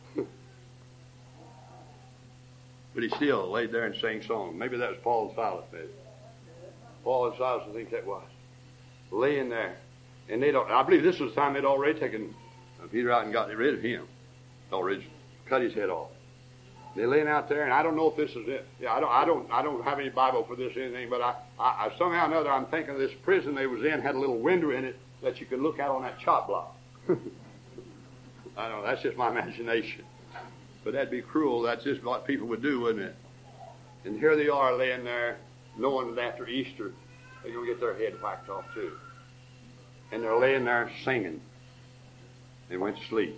S1: But he still laid there and sang songs. Maybe that was Paul and Silas, maybe. Paul and Silas, I think that was. Laying there. And I believe this was the time they'd already taken Peter out and got rid of him. Already cut his head off. They're laying out there, and I don't know if this is it. Yeah, I don't have any Bible for this or anything, but I somehow or another I'm thinking this prison they was in had a little window in it that you could look out on that chop block. I don't know, that's just my imagination. But that'd be cruel. That's just what people would do, wouldn't it? And here they are laying there, knowing that after Easter they're going to get their head whacked off too. And they're laying there singing. They went to sleep.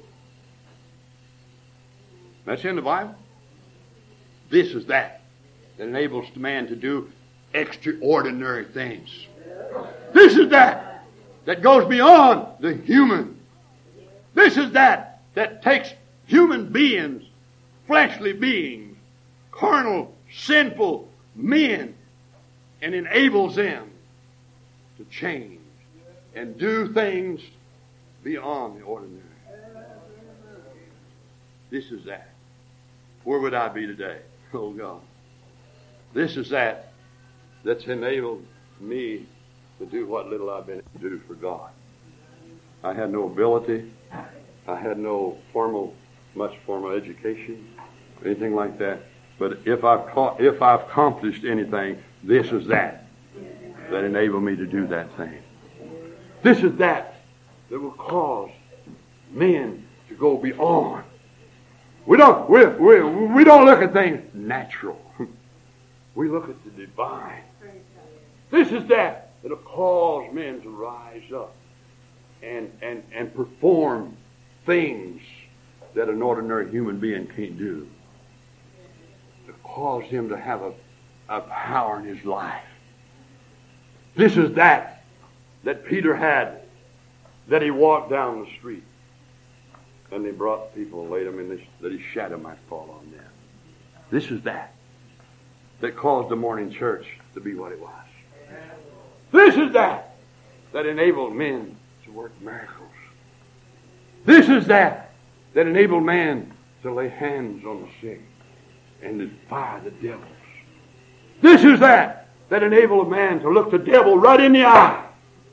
S1: That's in the Bible. This is that enables the man to do extraordinary things. This is that goes beyond the human. This is that takes human beings, fleshly beings, carnal, sinful men, and enables them to change and do things beyond the ordinary. This is that. Where would I be today? Oh God. This is that's enabled me to do what little I've been able to do for God. I had no ability. I had no much formal education, anything like that. But if I've accomplished anything, this is that enabled me to do that thing. This is that will cause men to go beyond. We don't look at things natural. We look at the divine. This is that'll cause men to rise up and perform things that an ordinary human being can't do. To cause him to have a power in his life. This is that Peter had, that he walked down the street. And they brought people and laid them in that his shadow might fall on them. This is that caused the morning church to be what it was. This is that enabled men to work miracles. This is that enabled man to lay hands on the sick and to defy the devils. This is that enabled a man to look the devil right in the eye.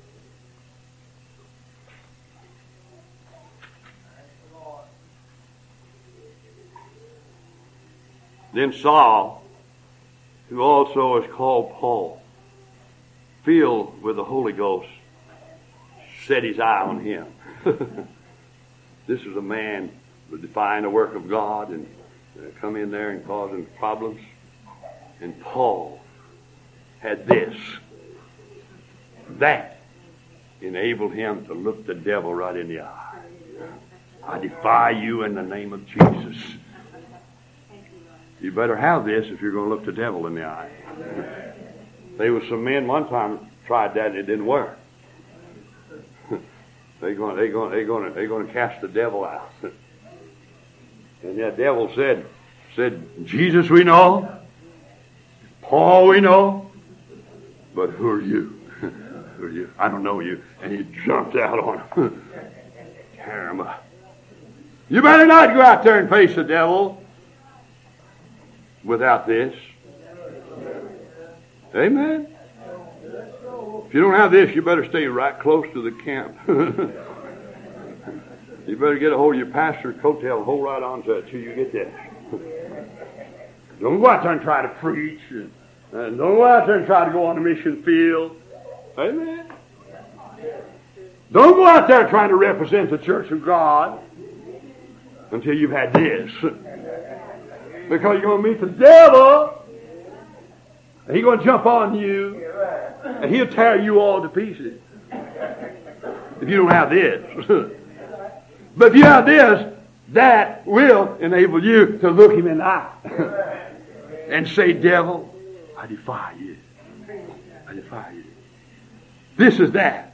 S1: Then Saul, who also is called Paul, filled with the Holy Ghost, set his eye on him. This is a man who defying the work of God and come in there and causing problems. And Paul had this. That enabled him to look the devil right in the eye. I defy you in the name of Jesus. You better have this if you're going to look the devil in the eye. There was some men one time tried that and it didn't work. They're going to cast the devil out. And that devil said, Jesus we know, Paul we know, but who are you? Who are you? I don't know you. And he jumped out on him. Tear him up. You better not go out there and face the devil without this. Amen. If you don't have this, you better stay right close to the camp. You better get a hold of your pastor's coattail and hold right on to it till you get this. Don't go out there and try to preach. And don't go out there and try to go on the mission field. Amen. Don't go out there trying to represent the church of God until you've had this. Because you're going to meet the devil. And he's going to jump on you. And he'll tear you all to pieces if you don't have this. But if you have this, that will enable you to look him in the eye and say, devil, I defy you. I defy you. This is that.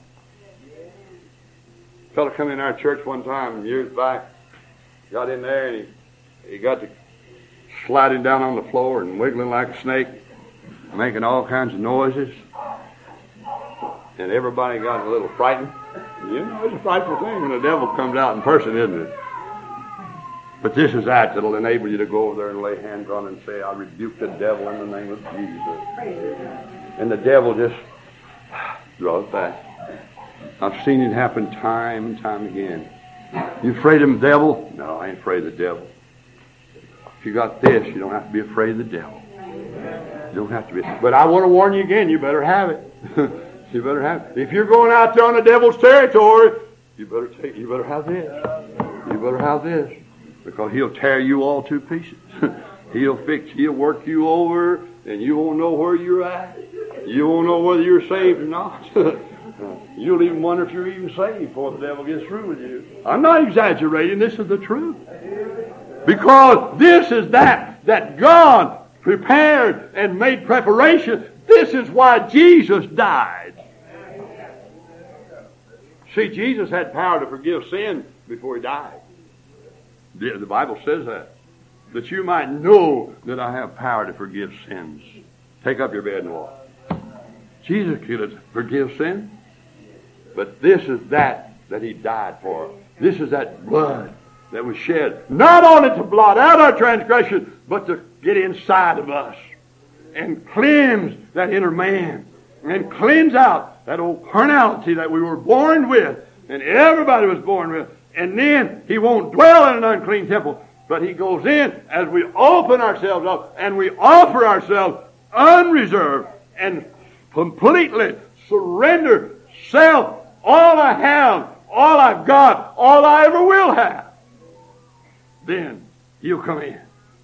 S1: A fellow come in our church one time years back, got in there and he got to sliding down on the floor and wiggling like a snake, making all kinds of noises. And everybody got a little frightened. You know, it's a frightful thing when the devil comes out in person, isn't it? But this is that'll enable you to go over there and lay hands on it and say, I rebuke the devil in the name of Jesus. And the devil just draws back. I've seen it happen time and time again. You afraid of the devil? No, I ain't afraid of the devil. If you got this, you don't have to be afraid of the devil. You don't have to be. But I want to warn you again, you better have it. You better have it. If you're going out there on the devil's territory, you better have this. You better have this. Because he'll tear you all to pieces. He'll work you over, and you won't know where you're at. You won't know whether you're saved or not. You'll even wonder if you're even saved before the devil gets through with you. I'm not exaggerating. This is the truth. Because this is that God prepared and made preparation. This is why Jesus died. See, Jesus had power to forgive sin before he died. The Bible says that you might know that I have power to forgive sins. Take up your bed and walk. Jesus could forgive sin, but this is that he died for. This is that blood that was shed, not only to blot out our transgression, but to get inside of us and cleanse that inner man and cleanse out that old carnality that we were born with and everybody was born with. And then he won't dwell in an unclean temple, but he goes in as we open ourselves up and we offer ourselves unreserved and completely surrender self, all I have, all I've got, all I ever will have. Then he'll come in.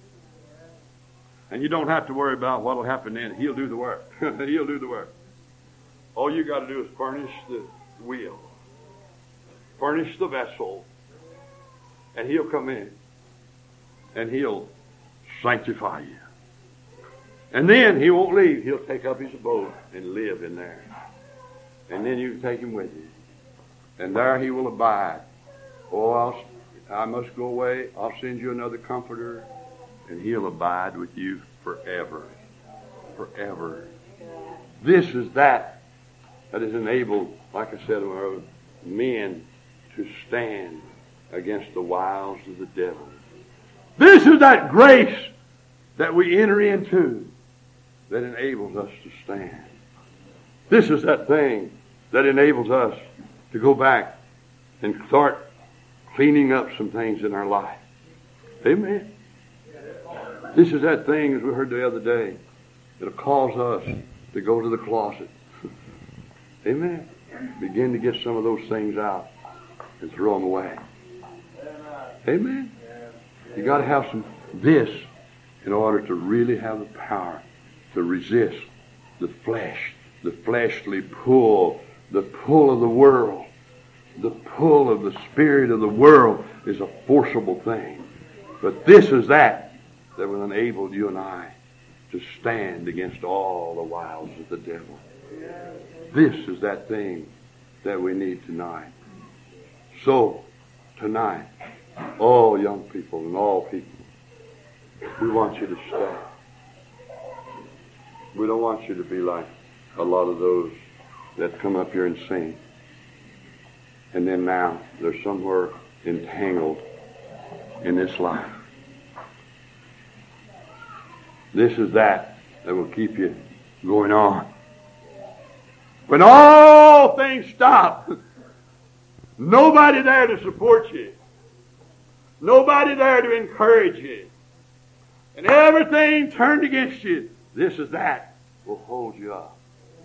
S1: And you don't have to worry about what will happen then. He'll do the work. He'll do the work. All you got to do is furnish the wheel. Furnish the vessel. And he'll come in. And he'll sanctify you. And then he won't leave. He'll take up his abode and live in there. And then you can take him with you. And there he will abide. Oh, I must go away. I'll send you another comforter. And he'll abide with you forever. Forever. This is that is enabled, like I said, men to stand against the wiles of the devil. This is that grace that we enter into that enables us to stand. This is that thing that enables us to go back and start cleaning up some things in our life. Amen. This is that thing, as we heard the other day, that'll cause us to go to the closet. Amen. Begin to get some of those things out and throw them away. Amen. You got to have some this in order to really have the power to resist the flesh, the fleshly pull, the pull of the world. The pull of the spirit of the world is a forcible thing. But this is that will enable you and I to stand against all the wiles of the devil. This is that thing that we need tonight. So, tonight, all young people and all people, we want you to stay. We don't want you to be like a lot of those that come up here and sing. And then now they're somewhere entangled in this life. This is that will keep you going on. When all things stop, nobody there to support you. Nobody there to encourage you. And everything turned against you. This is that will hold you up.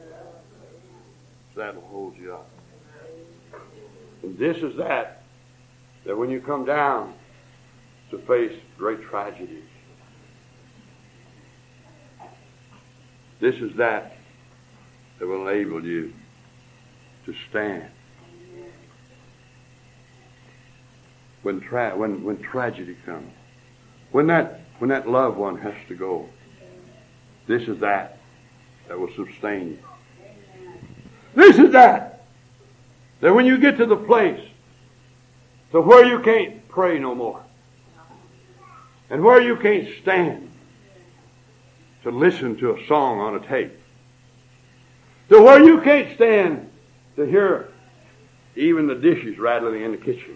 S1: That will hold you up. And this is that when you come down to face great tragedies, this is that that will enable you to stand. When tragedy comes, when that loved one has to go, this is that will sustain you. This is that when you get to the place to where you can't pray no more, and where you can't stand to listen to a song on a tape, to where you can't stand to hear even the dishes rattling in the kitchen.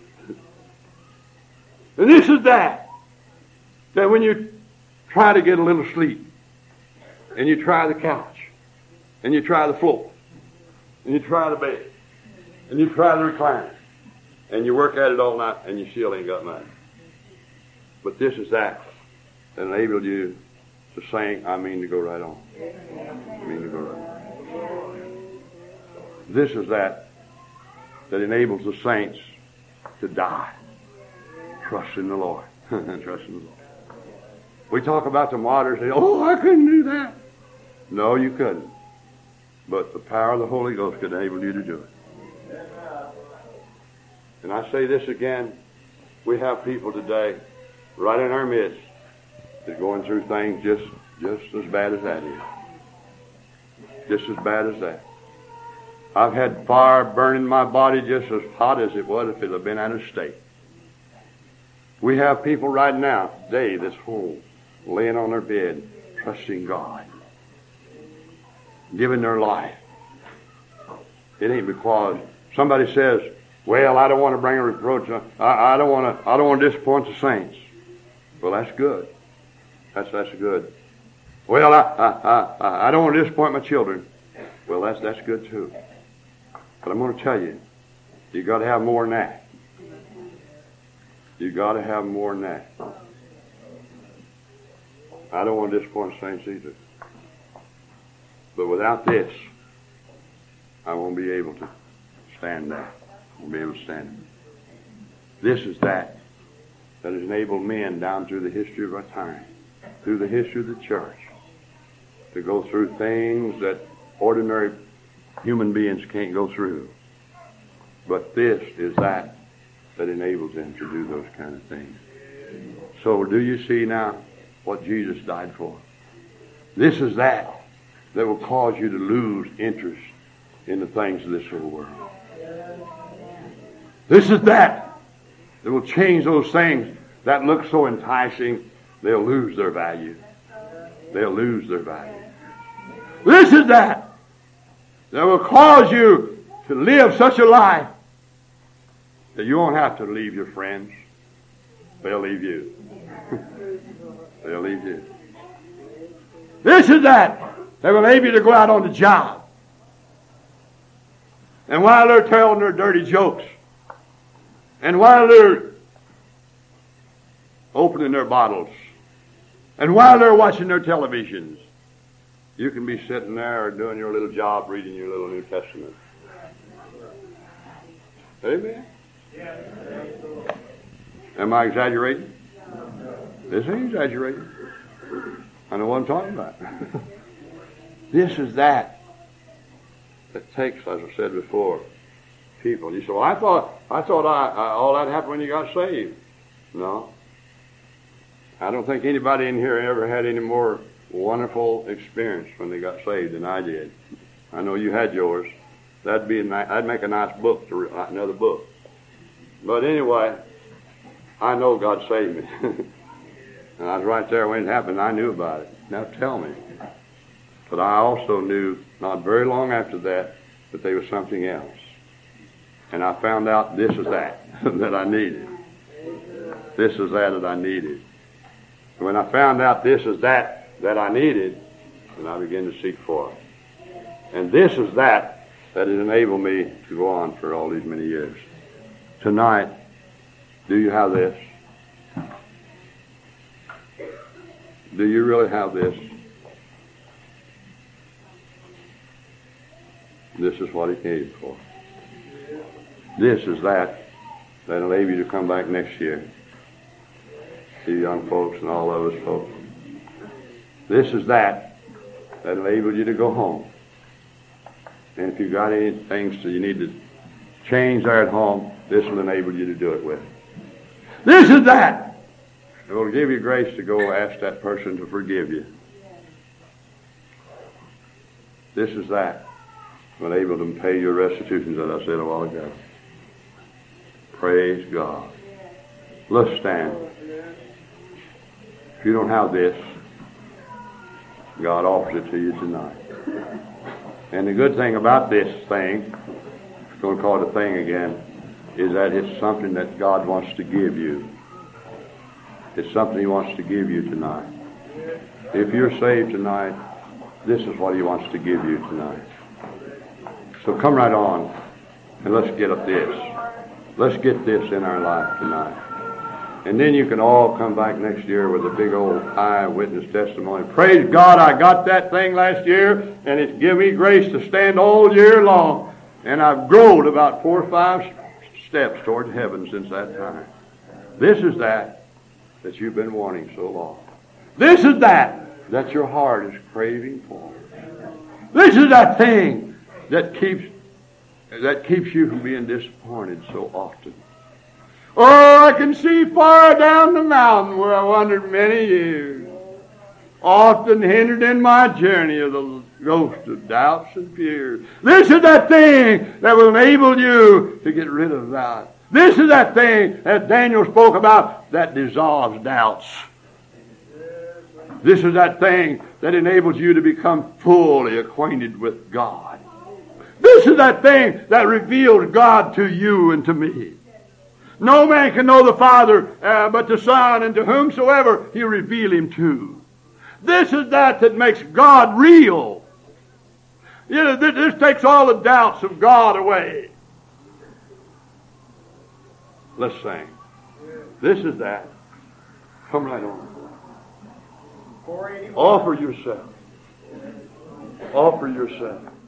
S1: And this is that when you try to get a little sleep, and you try the couch, and you try the floor, and you try the bed, and you try the recliner, and you work at it all night, and you still ain't got nothing. But this is that enabled you to sing, I mean to go right on. I mean to go right on. This is that enables the saints to die. Trust in the Lord. Trust in the Lord. We talk about the martyrs, say, oh, I couldn't do that. No, you couldn't. But the power of the Holy Ghost could enable you to do it. And I say this again, we have people today, right in our midst, that's going through things just as bad as that is. Just as bad as that. I've had fire burning my body just as hot as it was if it had been out of state. We have people right now, today, this home, laying on their bed, trusting God, giving their life. It ain't because somebody says, well, I don't want to bring a reproach. I don't want to disappoint the saints. Well, that's good. That's good. Well, I don't want to disappoint my children. Well, that's good too. But I'm going to tell you, you got to have more than that. You got to have more than that. I don't want to disappoint the saints either. But without this, I won't be able to stand there. I won't be able to stand it. This is that has enabled men down through the history of our time, through the history of the church, to go through things that ordinary human beings can't go through. But this is that enables them to do those kind of things. So do you see now what Jesus died for? This is that will cause you to lose interest in the things of this little world. This is that will change those things that look so enticing. They'll lose their value. They'll lose their value. This is that will cause you to live such a life that you won't have to leave your friends. They'll leave you. They'll leave you. This is that will enable you to go out on the job. And while they're telling their dirty jokes, and while they're opening their bottles, and while they're watching their televisions, you can be sitting there doing your little job, reading your little New Testament. Amen? Am I exaggerating? This ain't exaggerating. I know what I'm talking about. This is that takes, as I said before, people. You say, well, I thought all that happened when you got saved. No. I don't think anybody in here ever had any more wonderful experience when they got saved than I did. I know you had yours. That'd make a nice book, another book. But anyway, I know God saved me. And I was right there when it happened. I knew about it. Now tell me. But I also knew, not very long after that there was something else. And I found out this is that I needed. This is that I needed. And when I found out this is that I needed, then I began to seek for it. And this is that has enabled me to go on for all these many years. Tonight, do you have this? Do you really have this? This is what he came for. This is that enable you to come back next year. See young folks and all of us folks. This is that enable you to go home. And if you've got any things that you need to change there at home, this will enable you to do it with. This is that. It will give you grace to go ask that person to forgive you. This is that. Will enable them to pay your restitutions, as I said a while ago. Praise God. Let's stand. If you don't have this, God offers it to you tonight. And the good thing about this thing, I'm going to call it a thing again, is that it's something that God wants to give you. It's something He wants to give you tonight. If you're saved tonight, this is what He wants to give you tonight. So come right on and let's get up this. Let's get this in our life tonight. And then you can all come back next year with a big old eyewitness testimony. Praise God, I got that thing last year, and it's given me grace to stand all year long. And I've grown about 4 or 5 steps toward heaven since that time. This is that you've been wanting so long. This is that your heart is craving for. This is that thing that keeps you from being disappointed so often. Oh, I can see far down the mountain where I wandered many years, often hindered in my journey of the ghost of doubts and fears. This is that thing that will enable you to get rid of that. This is that thing that Daniel spoke about that dissolves doubts. This is that thing that enables you to become fully acquainted with God. This is that thing that reveals God to you and to me. No man can know the Father but the Son, and to whomsoever He'll reveal Him to. This is that makes God real. You know, this takes all the doubts of God away. Let's sing. This is that. Come right on. Offer yourself. Offer yourself.